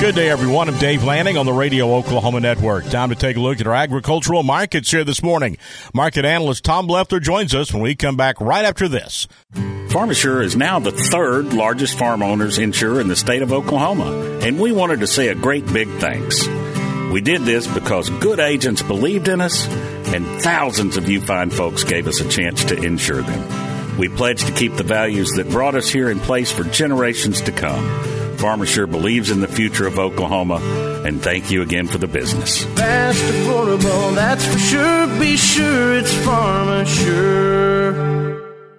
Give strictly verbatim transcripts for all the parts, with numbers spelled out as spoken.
Good day, everyone. I'm Dave Lanning on the Radio Oklahoma Network. Time to take a look at our agricultural markets here this morning. Market analyst Tom Leffler joins us when we come back right after this. PharmaSure is now the third largest farm owners insurer in the state of Oklahoma, and we wanted to say a great big thanks. We did this because good agents believed in us, and thousands of you fine folks gave us a chance to insure them. We pledge to keep the values that brought us here in place for generations to come. PharmaSure believes in the future of Oklahoma, and thank you again for the business. Fast, affordable, that's for sure. Be sure it's PharmaSure.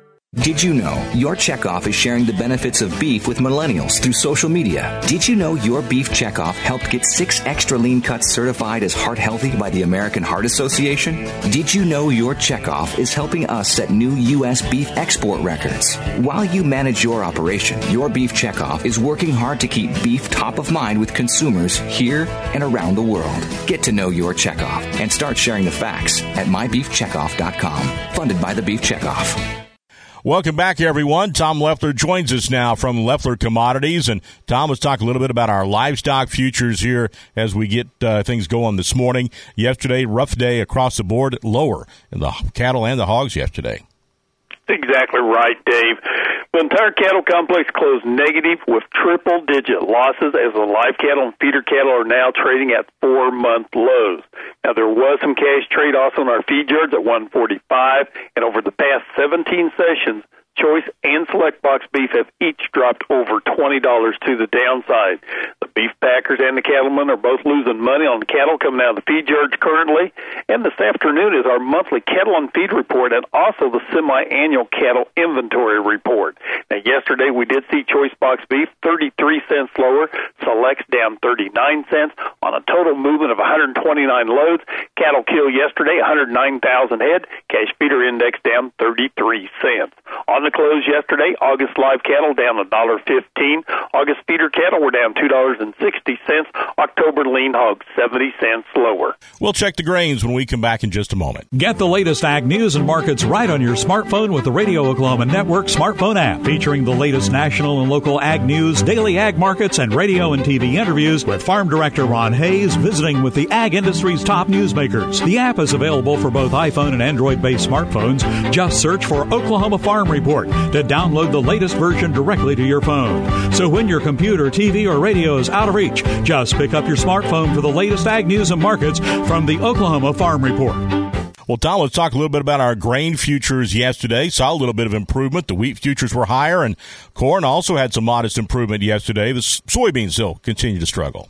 Did you know your Checkoff is sharing the benefits of beef with millennials through social media? Did you know your Beef Checkoff helped get six extra lean cuts certified as heart healthy by the American Heart Association? Did you know your Checkoff is helping us set new U S beef export records? While you manage your operation, your Beef Checkoff is working hard to keep beef top of mind with consumers here and around the world. Get to know your Checkoff and start sharing the facts at my beef checkoff dot com. Funded by the Beef Checkoff. Welcome back, everyone. Tom Leffler joins us now from Leffler Commodities. And, Tom, let's talk a little bit about our livestock futures here as we get uh, things going this morning. Yesterday, rough day across the board, lower in the cattle and the hogs yesterday. Exactly right, Dave. The entire cattle complex closed negative with triple-digit losses as the live cattle and feeder cattle are now trading at four-month lows. Now, there was some cash trade also in our feed yards at one forty-five, and over the past seventeen sessions, choice and select box beef have each dropped over twenty dollars to the downside. The beef packers and the cattlemen are both losing money on cattle coming out of the feed yards currently. And this afternoon is our monthly cattle and feed report and also the semi-annual cattle inventory report. Now, yesterday we did see choice box beef thirty-three cents lower, selects down thirty-nine cents on a total movement of one hundred twenty-nine loads. Cattle kill yesterday, one hundred nine thousand head. Cash feeder index down thirty-three cents. On the close yesterday, August live cattle down one dollar fifteen. August feeder cattle were down two dollars and sixty cents. October lean hogs seventy cents lower. We'll check the grains when we come back in just a moment. Get the latest ag news and markets right on your smartphone with the Radio Oklahoma Network smartphone app, featuring the latest national and local ag news, daily ag markets, and radio and T V interviews with Farm Director Ron Hayes visiting with the ag industry's top newsmakers. The app is available for both iPhone and Android-based smartphones. Just search for Oklahoma Farm Report to download the latest version directly to your phone. So when your computer, T V, or radio is out of reach, just pick up your smartphone for the latest ag news and markets from the Oklahoma Farm Report. Well, Tom, let's talk a little bit about our grain futures yesterday. Saw a little bit of improvement. The wheat futures were higher, and corn also had some modest improvement yesterday. The soybeans still continue to struggle.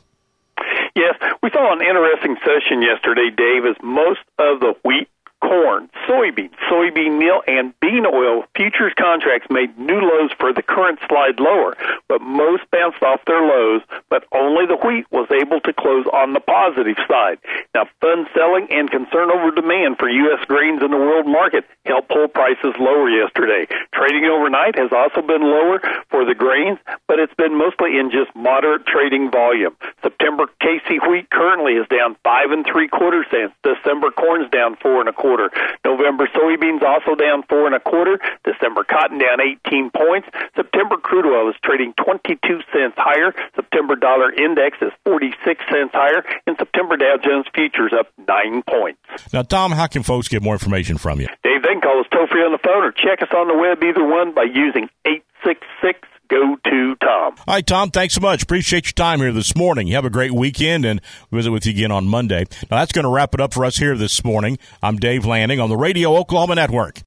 Yes, we saw an interesting session yesterday, Dave, as most of the wheat, corn, soybean, soybean meal, and bean oil futures contracts made new lows for the current slide lower, but most bounced off their lows, but only the wheat was able to close on the positive side. Now, fund selling and concern over demand for U S grains in the world market helped pull prices lower yesterday. Trading overnight has also been lower for the grains, but it's been mostly in just moderate trading volume. September K C wheat currently is down five and three quarter cents. December corn's down four and a quarter. November soybeans also down four and a quarter. December cotton down eighteen points. September crude oil is trading twenty-two cents higher. September dollar index is forty-six cents higher, and September Dow Jones futures up nine points. Now, Tom, how can folks get more information from you? Dave, they can call us toll free on the phone or check us on the web, either one, by using eight six six go to Tom. All right, Tom, thanks so much. Appreciate your time here this morning. You have a great weekend, and we'll visit with you again on Monday. Now, that's going to wrap it up for us here this morning. I'm Dave Lanning on the Radio Oklahoma Network.